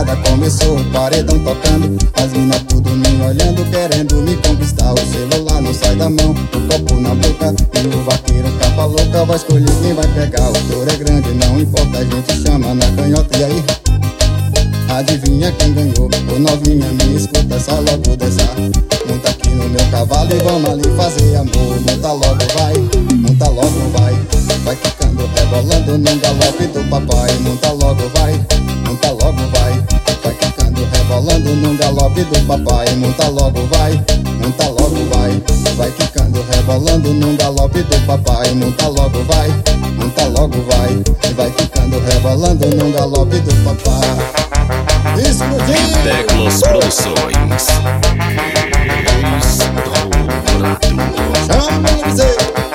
vaquejada começou, o paredão tocando, as minas tudo me olhando, querendo me conquistar. O celular não sai da mão, o copo na boca, e o vaqueiro capa louca vai escolher quem vai pegar. O touro é grande, não importa, a gente chama na canhota. E aí, adivinha quem ganhou? Ô novinha, me escuta, sai logo dessa. Monta aqui no meu cavalo e vamos ali fazer amor. Monta logo, vai, monta logo, vai. Vai ficando, rebolando num galope do papai. Monta logo, vai, monta logo, vai. Vai ficando, rebolando num galope do papai. Monta logo, vai, monta logo, vai. Vai ficando, rebolando num galope do papai. Monta logo, vai, monta logo, vai. Vai ficando, rebolando num galope do papai. Explodindo! Teclos Produções. Estourado. Chama você!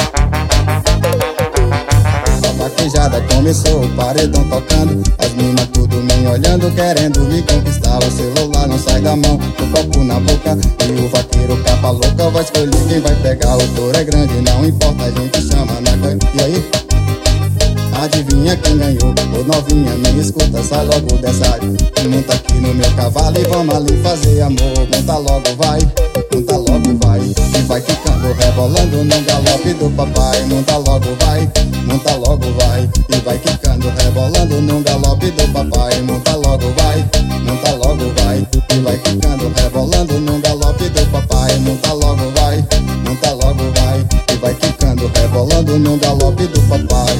A vaquejada começou, o paredão tocando, as minas tudo me olhando, querendo me conquistar. O celular não sai da mão, o copo na boca, e o vaqueiro capa louca vai escolher quem vai pegar. O touro é grande, não importa, a gente chama na canha. E aí? Adivinha quem ganhou? Ô novinha, me escuta, sai logo dessa. Monta aqui no meu cavalo e vamos ali fazer amor. Monta logo, vai, monta logo, vai. E vai ficando, rebolando num galope do papai. Monta logo, vai, monta logo, vai. E vai ficando, rebolando num galope do papai. Monta logo, vai, monta logo, vai. E vai ficando, rebolando num galope do papai. Monta logo, vai, monta logo, vai. E vai ficando, rebolando num galope do papai.